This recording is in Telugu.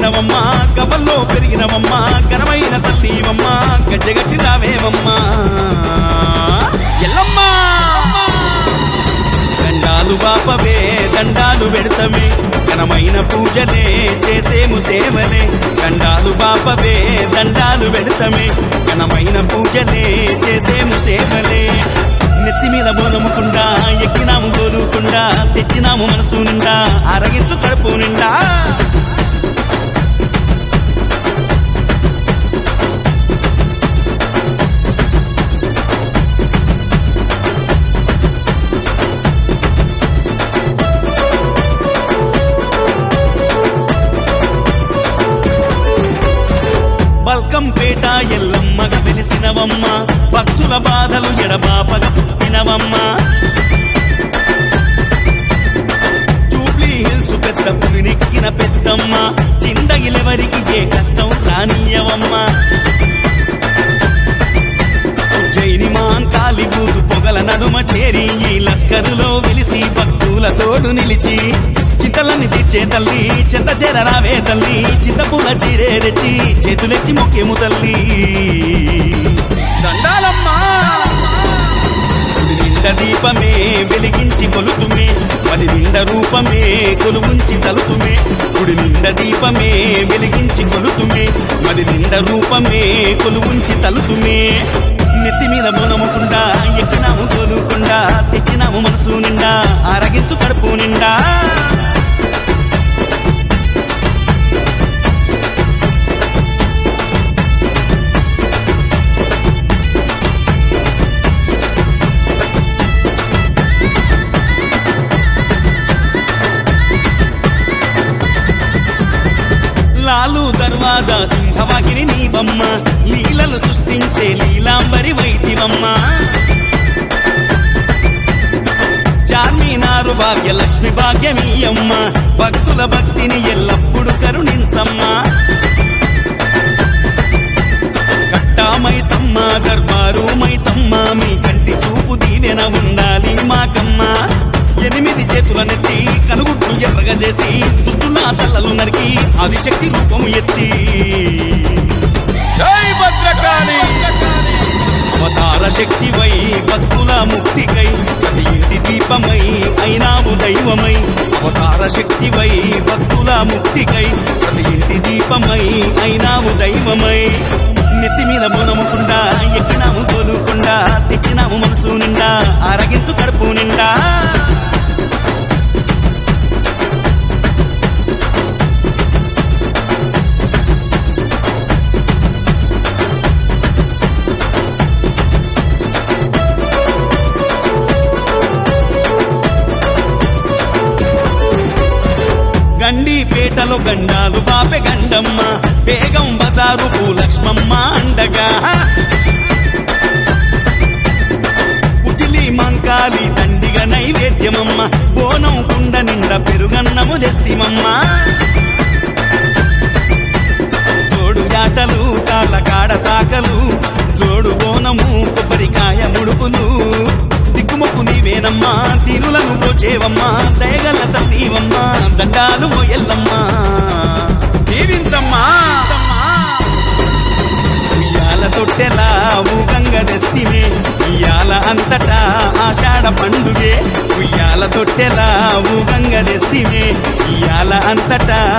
పుట్టినవమ్మా గబల్లో పెరిగినవమ్మా ఘనమైన తల్లివమ్మా గజ్జగట్టి రావేవమ్మా ఎల్లమ్మా దండాలు బాపవే దండాలు పెడతమే ఘనమైన పూజలే చేసేము సేవలే దండాలు బాపవే దండాలు పెడతమే ఘనమైన పూజలే చేసేము సేవలే నెత్తి మీద బోనముకుండా ఎక్కినాము గోలుకుండా తెచ్చినాము మనసు నిండా అరగించు కడుపు నిండా బల్కంపేట ఎల్లమ్మగా వెలిసినవమ్మ భక్తుల బాధలు ఎడబాపగా పుట్టినవమ్మ జూబ్లీ హిల్స్ పెద్ద పులినెక్కిన పెద్దమ్మ చిందగిలెవరికి ఏ కష్టం రానియవమ్మ జైనిమాన్ కాలిబూదు పొగల నడుమ చేరి ఈ లస్కరులో వెలిసి భక్తుల తోడు నిలిచి చింతలన్నీ తీర్చే తల్లి చింత చేరరావే తల్లి చింతపూల చీరే తెచ్చి చేతులెత్తి మొక్కేము తల్లి దండాలమ్మా నిండ దీపమే వెలిగించి కొలుతుమే పది నిండ రూపమే కొలువుంచి తలుతుమే గుడి నిండ దీపమే వెలిగించి కొలుతుమే మది నిండ రూపమే కొలువుంచి తలుతుమే నెత్తి మీద బోనముకుండా ఎక్కినాము తోలుకుండా తెచ్చినాము మనసు నిండా అరగించు కడుపు నిండా లాలు దర్వాజా సింహవాగిరి నీవమ్మ లీలలు సృష్టించే లీలాంబరి వైతివమ్మ చార్మినారు భాగ్యలక్ష్మి భాగ్యమీయమ్మ భక్తుల భక్తిని ఎల్లప్పుడు కరుణించమ్మ కట్టామైసమ్మ దర్బారు మైసమ్మ మీ కంటి చూపు దీవెన ఉండాలి మాకమ్మ 8 చేతుల నెత్తి కనుగుడ్లు ఎర్రగా చేసి దుష్టుల తల్లలు నరికి ఆదిశక్తి రూపము ఎత్తి జై భద్రకాళి అవతార శక్తివై భక్తుల ముక్తికై ప్రతి ఇంటి దీపమై అయినావు దైవమై అవతార శక్తివై భక్తుల ముక్తికై ప్రతి ఇంటి దీపమై అయినావు దైవమై నెత్తి మీద బోనముకుండా ఎక్కినాము తోలుకుండా తెచ్చినాము మనసు నిండా అరగించు కడుపు నిండా గండిపేటలో గండాలు బాపె గండమ్మ బేగం బజారు భూలక్ష్మమ్మ అండగా ఉజిలి మంకాలి దండిగా నైవేద్యమమ్మ బోనం కుండ నిండా పెరుగన్నము తెస్తిమమ్మ జోడు జాటలు కాళ్ళ కాడ సాకలు జోడు బోనము కొబ్బరికాయ ముడుపులు దిక్కుమొక్కు నీవేనమ్మా తీరులను పోచేవమ్మా దయగల తల్లివమ్మా దండాలు ఎల్లమ్మా జీవించమ్మా ఉయ్యాల తొట్టెలా ఊగంగ దెస్తిమే ఉయ్యాల అంతటా ఆషాఢ పండుగే ఉయ్యాల తొట్టెలా ఊగంగ దెస్తిమే ఉయ్యాల అంతటా